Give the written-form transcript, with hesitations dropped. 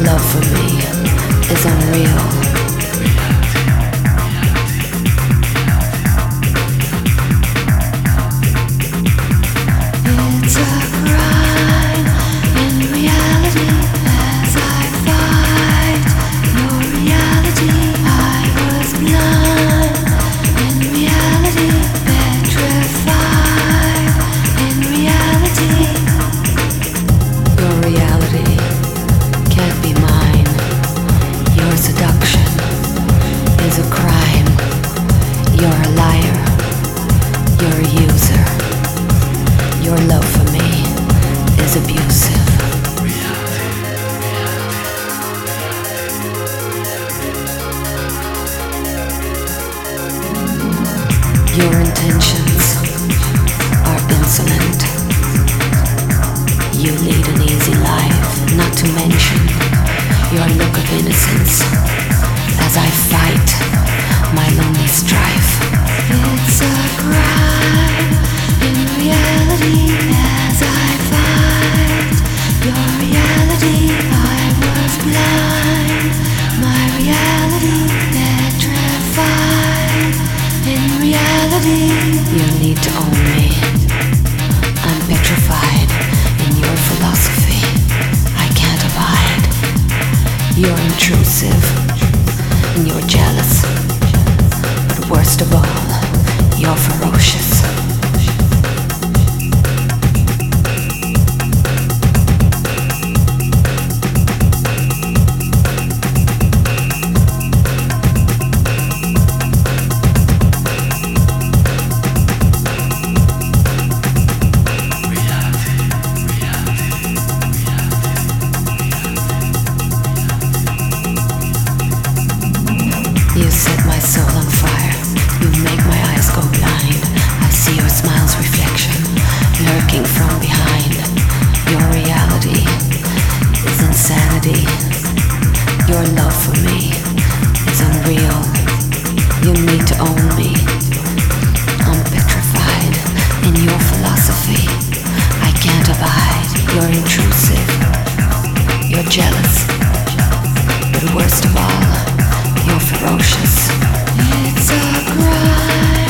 love for me is unreal. It's a crime in reality as I fight your reality. I was blind in reality, petrified in reality. Your reality can't be mine. Your seduction is a crime. You're a liar. You're a user. Your love for me is abusive. Your intentions are insolent. You lead an easy life, not to mention your look of innocence as I fight my lonely strife. It's a crime in reality as I fight your reality. I was blind, my reality petrified in reality. You need to own me. I'm petrified in your philosophy. I can't abide. You're intrusive and you're jealous, but worst of all, you're ferocious. You set my soul on fire. You make my eyes go blind. I see your smile's reflection lurking from behind. Your reality is insanity. Your love for me is unreal. You need to own me. I'm petrified in your philosophy. I can't abide. You're intrusive. You're jealous. But worst of all, you're ferocious. It's a crime.